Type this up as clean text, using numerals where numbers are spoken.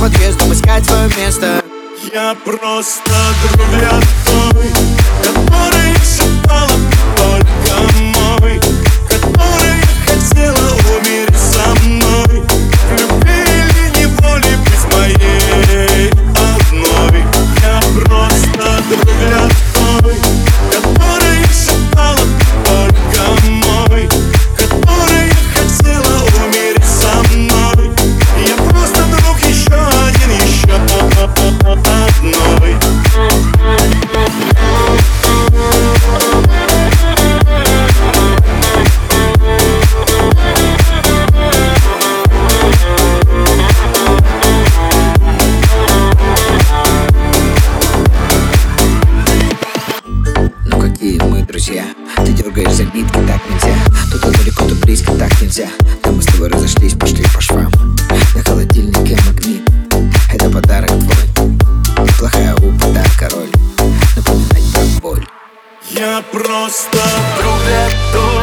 подъездом искать свое место. Я просто друг для той, который шептала только мой, которая хотела умереть со мной. В любви или неволе быть моей одной. Я просто друг для той, которая шептала только мой, которая хотела умереть со мной. Я просто друг еще один, еще одной. Ну какие мы друзья? Ты дергаешь за нитки, так нельзя. То далеко, то близко, так нельзя. Да мы с тобой разошлись, пошли по швам. На холодильнике магнит, это подарок твой. Неплохая упада, король, напоминать про боль. Я просто друг для той.